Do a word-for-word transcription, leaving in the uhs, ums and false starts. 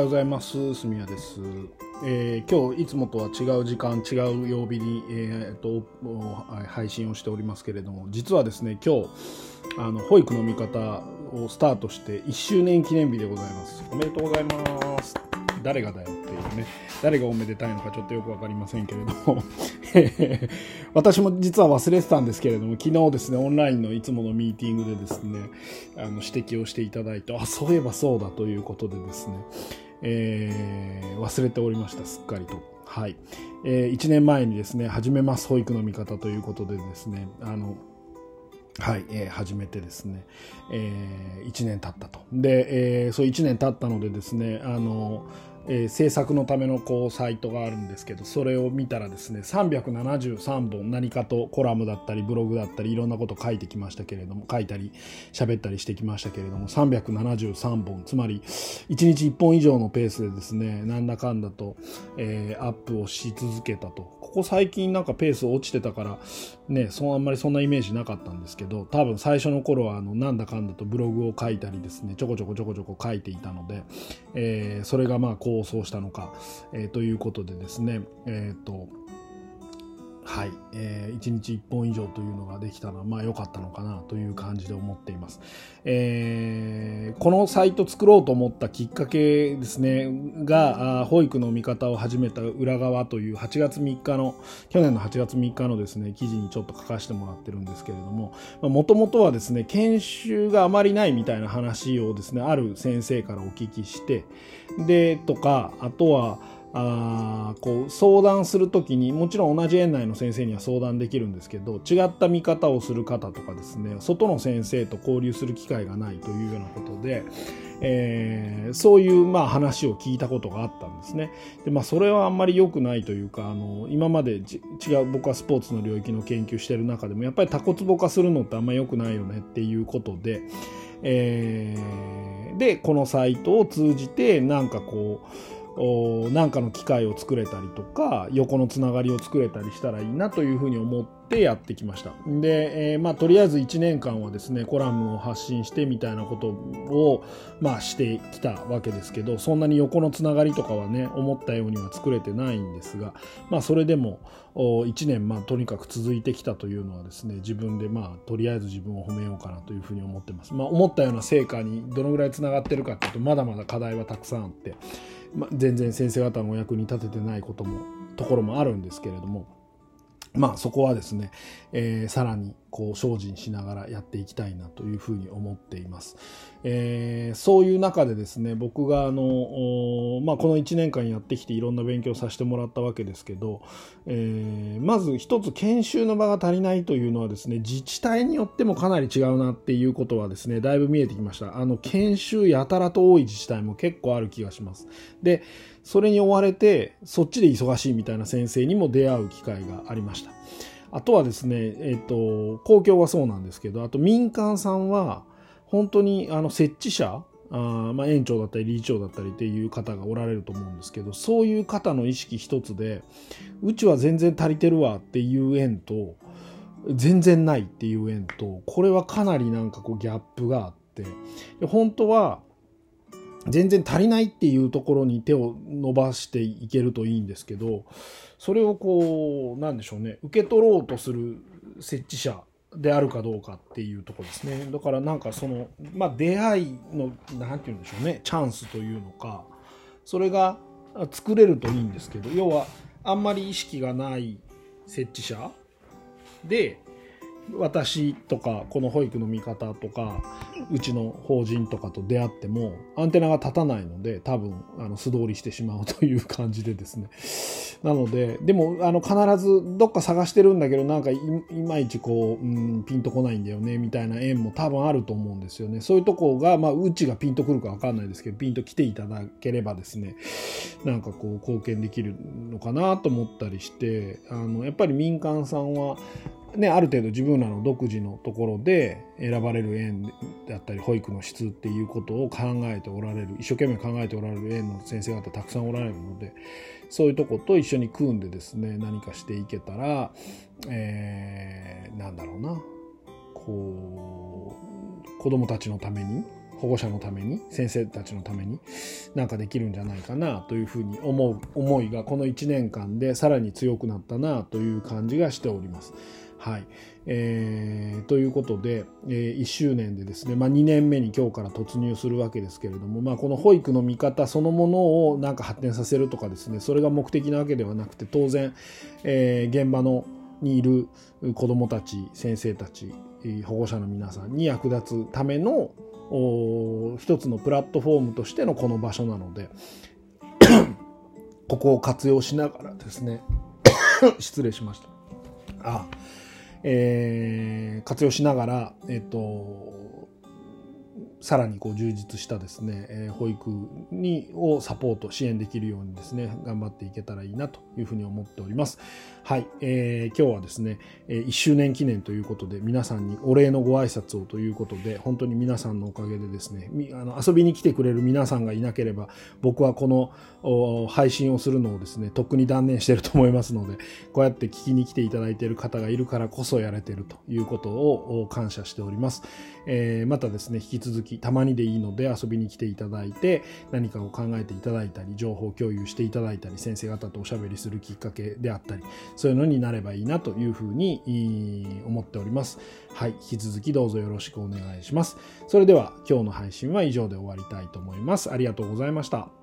ようございます。すみやです。えー、今日いつもとは違う時間、違う曜日に、えー、と配信をしておりますけれども、実はですね、今日あの保育の見方をスタートしていっしゅうねん記念日でございます。おめでとうございます。誰がだよっていうね、誰がおめでたいのかちょっとよくわかりませんけれども私も実は忘れてたんですけれども、昨日ですね、オンラインのいつものミーティングでですね、あの指摘をしていただいて、あ、そういえばそうだということでですね、えー、忘れておりました、すっかりと。はい、えー、いちねんまえにですね、始めます保育の見方ということでですね、あのはい、えー、始めてですね、えー、いちねん経ったと。で、えー、そういちねん経ったのでですね、あのえー、制作のためのこうサイトがあるんですけど、それを見たらですね、さんびゃくななじゅうさんぼん何かとコラムだったりブログだったりいろんなこと書いてきましたけれども、書いたり喋ったりしてきましたけれども、さんびゃくななじゅうさんぼん、つまりいちにちいっぽん以上のペースでですね、なんだかんだと、えー、アップをし続けたと。ここ最近なんかペース落ちてたからね、そあんまりそんなイメージなかったんですけど、多分最初の頃はあのなんだかんだとブログを書いたりですね、ちょこちょこちょこちょこ書いていたので、えー、それがまあ構想したのか、えー、ということでですね、えっとはい、えー、いちにちいっぽん以上というのができたのはまあ良かったのかなという感じで思っています。えー、このサイト作ろうと思ったきっかけですねが、保育の見方を始めた裏側というはちがつみっかの去年のはちがつみっかのですね記事にちょっと書かせてもらってるんですけれども、もともとはですね研修があまりないみたいな話をですねある先生からお聞きしてでとか、あとはあこう相談するときにもちろん同じ園内の先生には相談できるんですけど、違った見方をする方とかですね、外の先生と交流する機会がないというようなことで、えー、そういうまあ話を聞いたことがあったんですね。で、まあ、それはあんまり良くないというか、あの今まで違う僕はスポーツの領域の研究している中でもやっぱりタコツボ化するのってあんまり良くないよねっていうことで、えー、でこのサイトを通じてなんかこうなんかの機会を作れたりとか横のつながりを作れたりしたらいいなというふうに思ってやってきました。で、えー、まあとりあえずいちねんかんはですねコラムを発信してみたいなことをまあしてきたわけですけど、そんなに横のつながりとかはね思ったようには作れてないんですが、まあそれでもいちねんまあとにかく続いてきたというのはですね、自分でまあとりあえず自分を褒めようかなというふうに思ってます。まあ思ったような成果にどのぐらいつながってるかというとまだまだ課題はたくさんあって、まあ、全然先生方のお役に立ててないこともところもあるんですけれども、まあそこはですね、えー、さらにこう精進しながらやっていきたいなというふうに思っています。えー、そういう中でですね、僕があの、まあ、このいちねんかんやってきていろんな勉強させてもらったわけですけど、えー、まず一つ研修の場が足りないというのはですね、自治体によってもかなり違うなっていうことはですね、だいぶ見えてきました。あの研修やたらと多い自治体も結構ある気がします。で、それに追われてそっちで忙しいみたいな先生にも出会う機会がありました。あとはですね、えっと、公共はそうなんですけど、あと民間さんは、本当にあの設置者、あまあ、園長だったり理事長だったりっていう方がおられると思うんですけど、そういう方の意識一つで、うちは全然足りてるわっていう園と、全然ないっていう園と、これはかなりなんかこうギャップがあって、本当は、全然足りないっていうところに手を伸ばしていけるといいんですけど、それをこうなんでしょうね、受け取ろうとする設置者であるかどうかっていうところですね。だからなんかそのまあ出会いのなんて言うんでしょうね、チャンスというのか、それが作れるといいんですけど、要はあんまり意識がない設置者で私とかこの保育の見方とかうちの法人とかと出会ってもアンテナが立たないので、多分あの素通りしてしまうという感じでですね。なのででもあの必ずどっか探してるんだけどなんか い, いまいちこう、うん、ピンとこないんだよねみたいな縁も多分あると思うんですよね。そういうとこがまあうちがピンとくるか分かんないですけど、ピンと来ていただければですね、なんかこう貢献できるのかなと思ったりして、あのやっぱり民間さんはね、ある程度自分らの独自のところで選ばれる園だったり保育の質っていうことを考えておられる、一生懸命考えておられる園の先生方たくさんおられるので、そういうとこと一緒に組んでですね何かしていけたら、えー、なんだろうな、こう子どもたちのために保護者のために、先生たちのためになんかできるんじゃないかなというふうに思う思いがこのいちねんかんでさらに強くなったなという感じがしております。はい。えー、ということで、えー、いっしゅうねんでですね、まあ、にねんめに今日から突入するわけですけれども、まあ、この保育の見方そのものをなんか発展させるとかですね、それが目的なわけではなくて、当然、えー、現場のにいる子どもたち、先生たち、保護者の皆さんに役立つための一つのプラットフォームとしてのこの場所なのでここを活用しながらですね失礼しましたあ、えー、活用しながら、えっとさらにこう充実したですね、えー、保育にをサポート支援できるようにですね頑張っていけたらいいなというふうに思っております。はい、えー、今日はですねいっしゅうねん記念ということで皆さんにお礼のご挨拶をということで、本当に皆さんのおかげでですねあの遊びに来てくれる皆さんがいなければ僕はこの配信をするのをですねとっくに断念していると思いますので、こうやって聞きに来ていただいている方がいるからこそやれているということを感謝しております。えー、またですね引き続きたまにでいいので遊びに来ていただいて何かを考えていただいたり情報共有していただいたり先生方とおしゃべりするきっかけであったりそういうのになればいいなというふうに思っております。はい、引き続きどうぞよろしくお願いします。それでは今日の配信は以上で終わりたいと思います。ありがとうございました。